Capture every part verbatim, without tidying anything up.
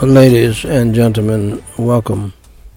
Ladies and gentlemen, welcome.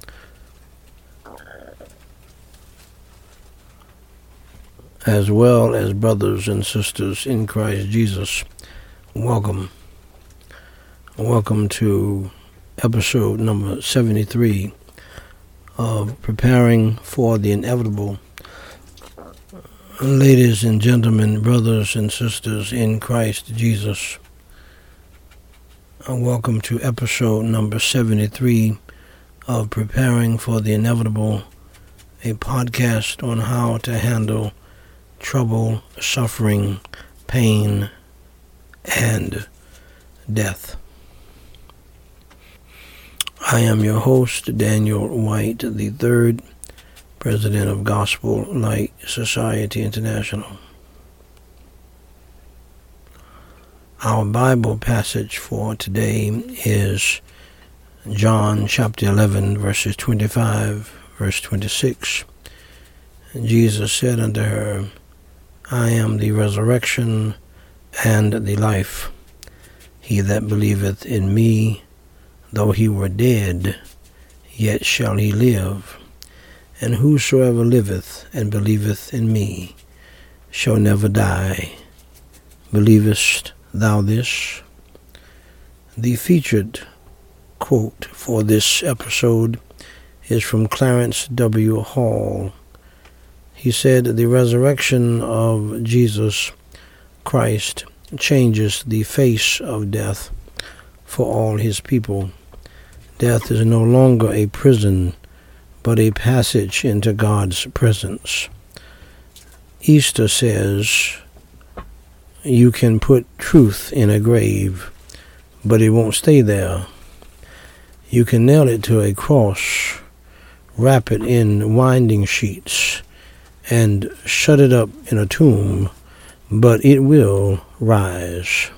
As well as brothers and sisters in Christ Jesus, welcome. Welcome to episode number seventy-three of Preparing for the Inevitable. Ladies and gentlemen, brothers and sisters in Christ Jesus, welcome to episode number seventy-three of Preparing for the Inevitable, a podcast on how to handle trouble, suffering, pain, and death. I am your host, Daniel White the third, President of Gospel Light Society International. Our Bible passage for today is John chapter eleven, verses twenty-five, verse twenty-six. Jesus said unto her, I am the resurrection and the life. He that believeth in me, though he were dead, yet shall he live. And whosoever liveth and believeth in me shall never die. Believest thou this? The featured quote for this episode is from Clarence W. Hall. He said, the resurrection of Jesus Christ changes the face of death for all his people. Death is no longer a prison, but a passage into God's presence. Easter says, you can put truth in a grave, but it won't stay there. You can nail it to a cross, wrap it in winding sheets, and shut it up in a tomb, but it will rise.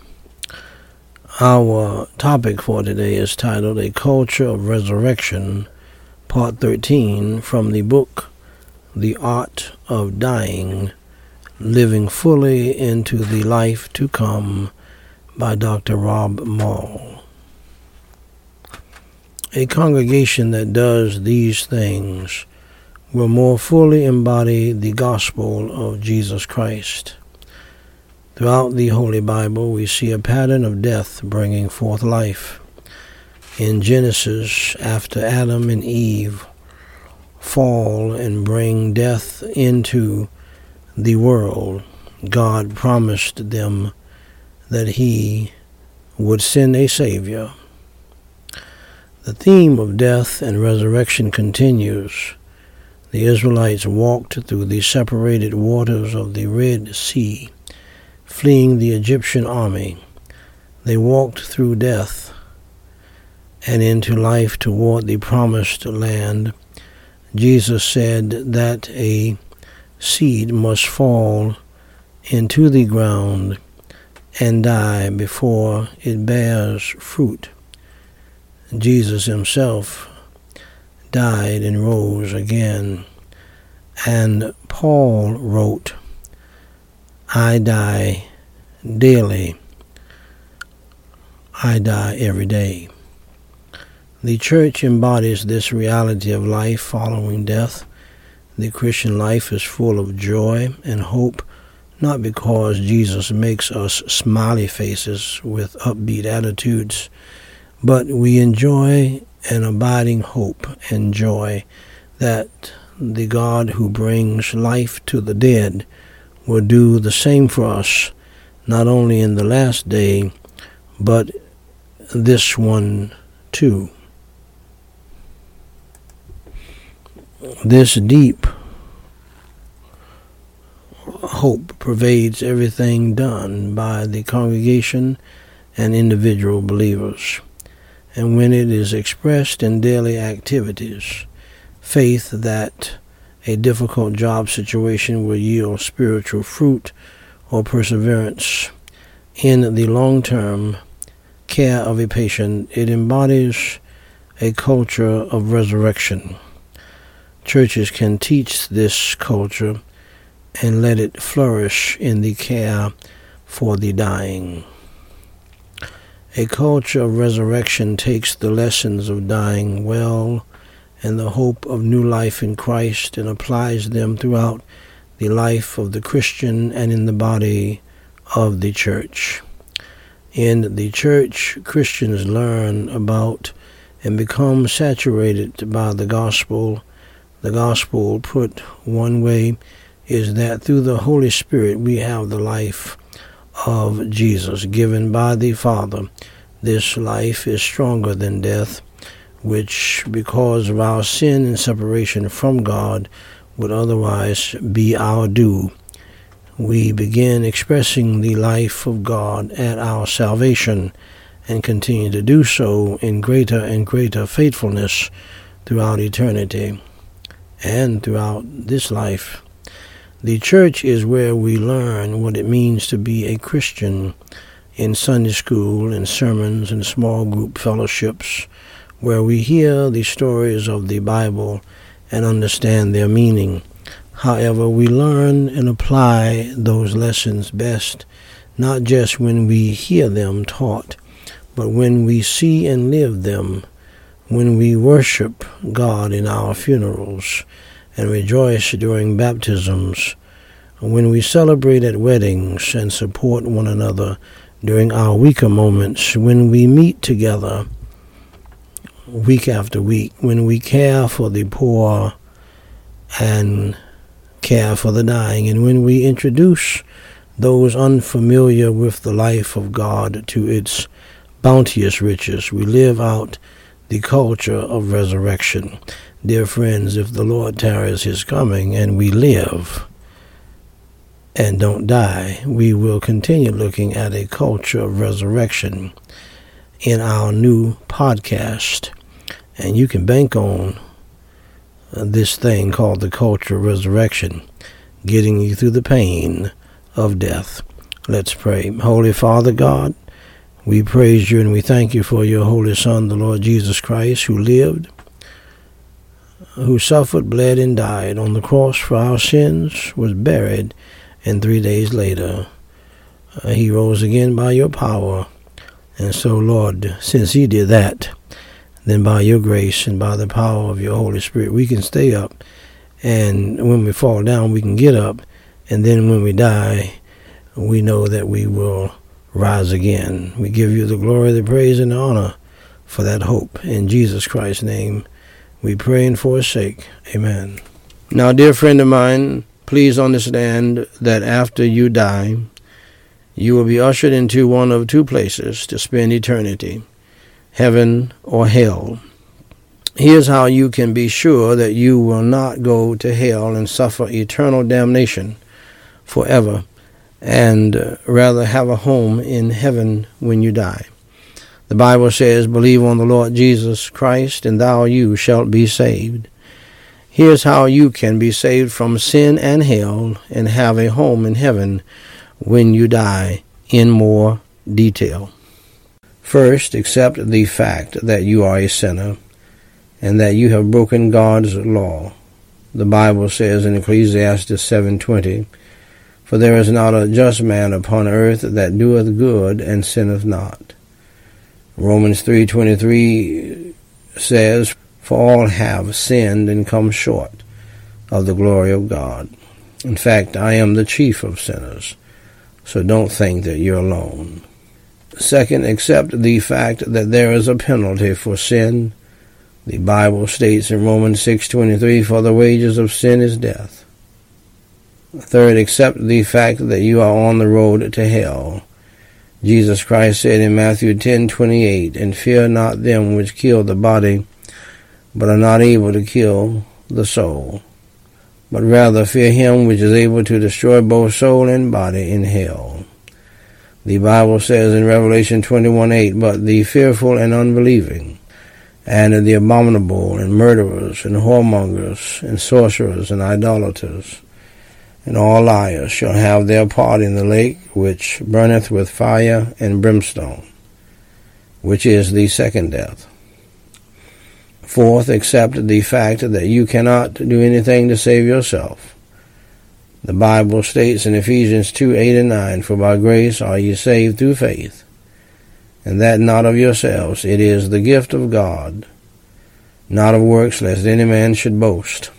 Our topic for today is titled A Culture of Resurrection, Part thirteen, from the book The Art of Dying, Living Fully into the Life to Come by Doctor Rob Moll. A congregation that does these things will more fully embody the gospel of Jesus Christ. Throughout the Holy Bible, we see a pattern of death bringing forth life. In Genesis, after Adam and Eve fall and bring death into the world, God promised them that he would send a Savior. The theme of death and resurrection continues. The Israelites walked through the separated waters of the Red Sea, fleeing the Egyptian army. They walked through death and into life toward the promised land. Jesus said that a seed must fall into the ground and die before it bears fruit. Jesus himself died and rose again. And Paul wrote, I die daily. I die every day. The church embodies this reality of life following death. The Christian life is full of joy and hope, not because Jesus makes us smiley faces with upbeat attitudes, but we enjoy an abiding hope and joy that the God who brings life to the dead will do the same for us, not only in the last day, but this one too. This deep hope pervades everything done by the congregation and individual believers. And when it is expressed in daily activities, faith that a difficult job situation will yield spiritual fruit or perseverance in the long-term care of a patient, it embodies a culture of resurrection. Churches can teach this culture and let it flourish in the care for the dying. A culture of resurrection takes the lessons of dying well and the hope of new life in Christ and applies them throughout the life of the Christian and in the body of the church. In the church, Christians learn about and become saturated by the gospel. The gospel, put one way, is that through the Holy Spirit we have the life of Jesus given by the Father. This life is stronger than death, which, because of our sin and separation from God, would otherwise be our due. We begin expressing the life of God at our salvation and continue to do so in greater and greater faithfulness throughout eternity and throughout this life. The church is where we learn what it means to be a Christian in Sunday school, in sermons, and small group fellowships, where we hear the stories of the Bible and understand their meaning. However, we learn and apply those lessons best, not just when we hear them taught, but when we see and live them, when we worship God in our funerals and rejoice during baptisms, when we celebrate at weddings and support one another during our weaker moments, when we meet together week after week, when we care for the poor and care for the dying, and when we introduce those unfamiliar with the life of God to its bounteous riches, we live out the culture of resurrection. Dear friends, if the Lord tarries his coming and we live and don't die, we will continue looking at a culture of resurrection in our new podcast. And you can bank on uh, this thing called the culture of resurrection, getting you through the pain of death. Let's pray. Holy Father God, we praise you and we thank you for your Holy Son, the Lord Jesus Christ, who lived, who suffered, bled, and died on the cross for our sins, was buried, and three days later uh, he rose again by your power. And so, Lord, since he did that, then by your grace and by the power of your Holy Spirit, we can stay up. And when we fall down, we can get up. And then when we die, we know that we will rise again. We give you the glory, the praise, and the honor for that hope. In Jesus Christ's name, we pray and for his sake. Amen. Now, dear friend of mine, please understand that after you die, you will be ushered into one of two places to spend eternity, heaven or hell. Here's how you can be sure that you will not go to hell and suffer eternal damnation forever, and rather have a home in heaven when you die. The Bible says, believe on the Lord Jesus Christ, and thou you shalt be saved. Here's how you can be saved from sin and hell and have a home in heaven when you die in more detail. First, accept the fact that you are a sinner and that you have broken God's law. The Bible says in Ecclesiastes seven twenty, for there is not a just man upon earth that doeth good and sinneth not. Romans three twenty-three says, for all have sinned and come short of the glory of God. In fact, I am the chief of sinners, so don't think that you're alone. Second, accept the fact that there is a penalty for sin. The Bible states in Romans six twenty-three, for the wages of sin is death. Third, accept the fact that you are on the road to hell. Jesus Christ said in Matthew ten twenty-eight, and fear not them which kill the body, but are not able to kill the soul, but rather fear him which is able to destroy both soul and body in hell. The Bible says in Revelation twenty-one eight, but the fearful and unbelieving, and the abominable, and murderers, and whoremongers, and sorcerers, and idolaters, and all liars shall have their part in the lake which burneth with fire and brimstone, which is the second death. Fourth, accept the fact that you cannot do anything to save yourself. The Bible states in Ephesians two eight and nine, for by grace are ye saved through faith, and that not of yourselves. It is the gift of God, not of works, lest any man should boast.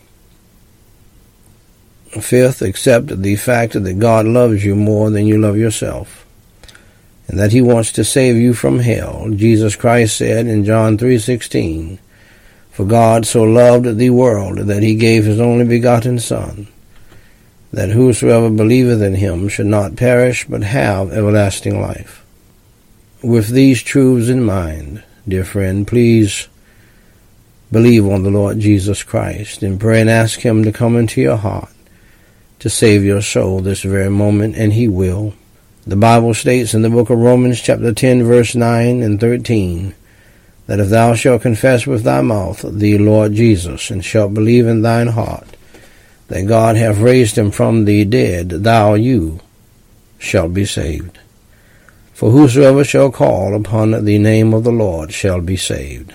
Fifth, accept the fact that God loves you more than you love yourself, and that he wants to save you from hell. Jesus Christ said in John three sixteen, "For God so loved the world that he gave his only begotten Son, that whosoever believeth in him should not perish, but have everlasting life." With these truths in mind, dear friend, please believe on the Lord Jesus Christ and pray and ask him to come into your heart to save your soul this very moment, and he will. The Bible states in the book of Romans chapter ten, verse nine and thirteen, that if thou shalt confess with thy mouth the Lord Jesus, and shalt believe in thine heart that God hath raised him from the dead, thou, you, shalt be saved. For whosoever shall call upon the name of the Lord shall be saved.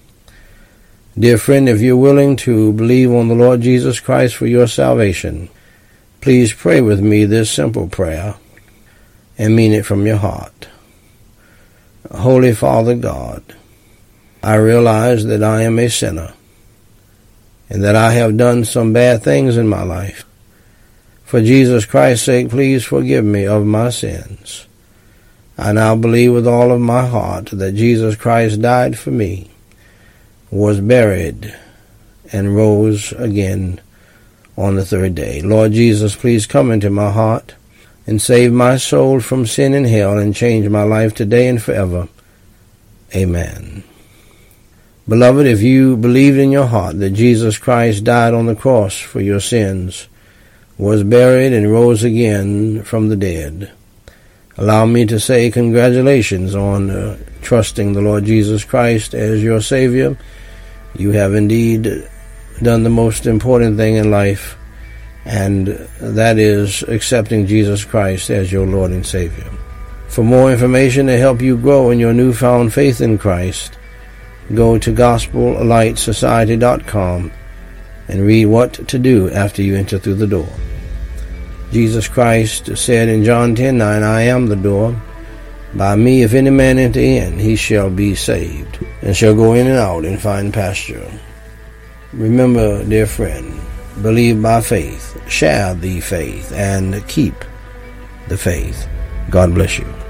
Dear friend, if you're willing to believe on the Lord Jesus Christ for your salvation, please pray with me this simple prayer and mean it from your heart. Holy Father God, I realize that I am a sinner and that I have done some bad things in my life. For Jesus Christ's sake, please forgive me of my sins. I now believe with all of my heart that Jesus Christ died for me, was buried, and rose again on the third day. Lord Jesus, please come into my heart and save my soul from sin and hell and change my life today and forever. Amen. Beloved, if you believed in your heart that Jesus Christ died on the cross for your sins, was buried, and rose again from the dead, allow me to say congratulations on uh, trusting the Lord Jesus Christ as your Savior. You have indeed done the most important thing in life, and that is accepting Jesus Christ as your Lord and Savior. For more information to help you grow in your newfound faith in Christ, go to gospel light society dot com and read what to do after you enter through the door. Jesus Christ said in John ten nine, "I am the door. By me, if any man enter in, he shall be saved, and shall go in and out and find pasture." Remember, dear friend, believe by faith, share the faith, and keep the faith. God bless you.